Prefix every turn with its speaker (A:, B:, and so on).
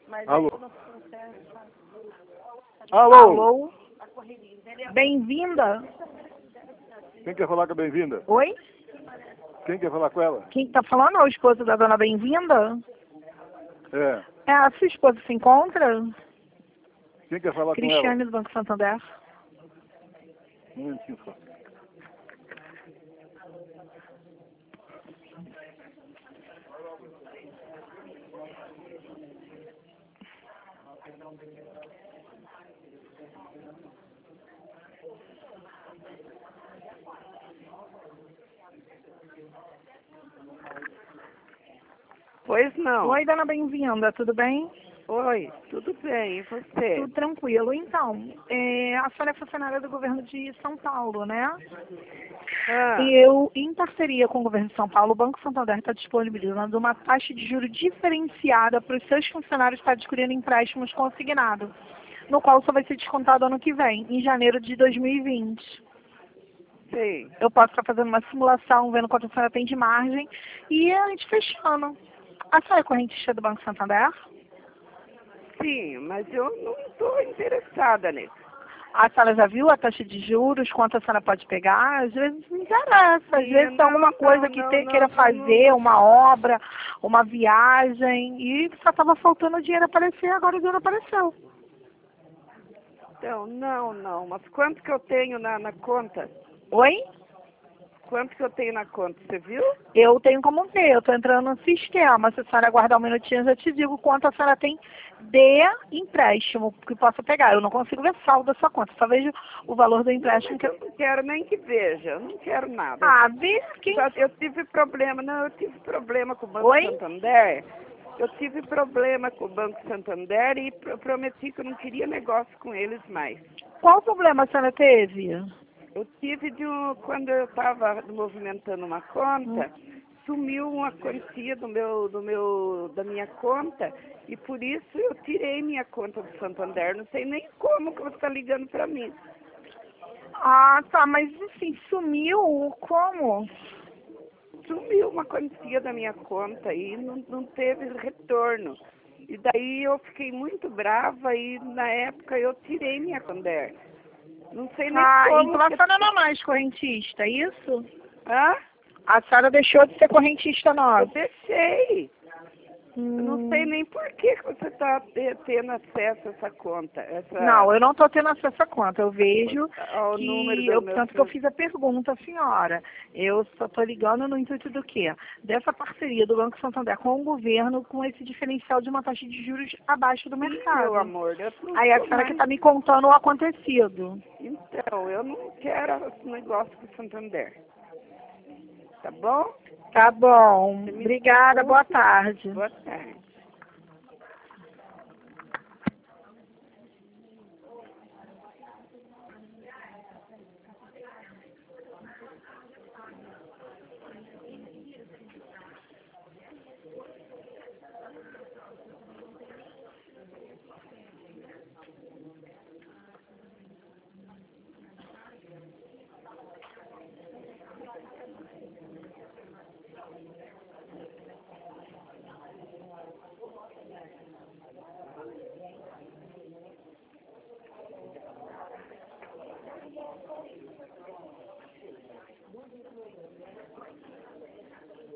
A: Alô? Alô?
B: Alô? Bem-vinda?
A: Quem quer falar com a bem-vinda?
B: Oi?
A: Quem quer falar com ela?
B: Quem está falando é o esposo da dona Bem-vinda?
A: É.
B: É, a sua esposa se encontra?
A: Quem quer falar com ela?
B: Cristiane do Banco Santander.
A: Um momentinho só.
C: Pois não.
B: Oi, dona Bem-vinda, tudo bem?
C: Oi, tudo bem, e você?
B: Tudo tranquilo. Então, a senhora é funcionária do governo de São Paulo, né?
C: Ah,
B: E eu, em parceria com o governo de São Paulo, o Banco Santander está disponibilizando uma taxa de juros diferenciada para os seus funcionários para adquirirem empréstimos consignados, no qual só vai ser descontado ano que vem, em janeiro de 2020.
C: sim.
B: Eu posso estar fazendo uma simulação, vendo quanto a senhora tem de margem, e a gente fechando. A senhora é correntista do Banco Santander?
C: Sim, mas eu não estou interessada nisso.
B: A senhora já viu a taxa de juros, quanto a senhora pode pegar? Às vezes não interessa, às
C: Sim,
B: vezes tem alguma coisa que queira fazer, uma obra, uma viagem, e só estava faltando o dinheiro aparecer, agora o dinheiro apareceu.
C: Então, não. Mas quanto que eu tenho na conta?
B: Oi?
C: Quanto que eu tenho na conta, você viu?
B: Eu tenho como ver, eu estou entrando no sistema. Se a senhora aguardar um minutinho, eu já te digo quanto a senhora tem de empréstimo que possa pegar. Eu não consigo ver saldo da sua conta, só vejo o valor do empréstimo
C: Mas
B: que...
C: eu não quero nem que veja, eu não quero nada.
B: Ah, vê quem...
C: Eu tive problema, eu tive problema com o Banco
B: Oi?
C: Santander. Eu tive problema com o Banco Santander e prometi que eu não queria negócio com eles mais.
B: Qual problema a senhora teve?
C: Eu tive quando eu estava movimentando uma conta, sumiu uma quantia da minha conta e por isso eu tirei minha conta do Santander. Não sei nem como que você está ligando para mim.
B: Ah, tá, mas assim, sumiu? Como?
C: Sumiu uma quantia da minha conta e não teve retorno. E daí eu fiquei muito brava e na época eu tirei minha Santander. Não sei nem
B: Ah,
C: como.
B: então a senhora não é mais correntista, é isso?
C: Hã?
B: A senhora deixou de ser correntista
C: Eu
B: nossa.
C: deixei. Eu não sei
B: Hum,
C: nem por que você está tendo acesso a essa conta.
B: Não, eu não estou tendo acesso à conta. Eu vejo
C: Ao número
B: que,
C: do meu...
B: tanto que eu fiz a pergunta, senhora. Eu só estou ligando no intuito do quê? Dessa parceria do Banco Santander com o governo, com esse diferencial de uma taxa de juros abaixo do
C: Sim,
B: mercado.
C: meu amor, eu não
B: Aí a
C: sou
B: senhora que
C: mais...
B: está me contando o acontecido.
C: Então, eu não quero esse negócio com o Santander. Tá bom?
B: Tá bom.
C: Você me
B: Obrigada, boa
C: desculpe.
B: tarde.
C: Boa tarde.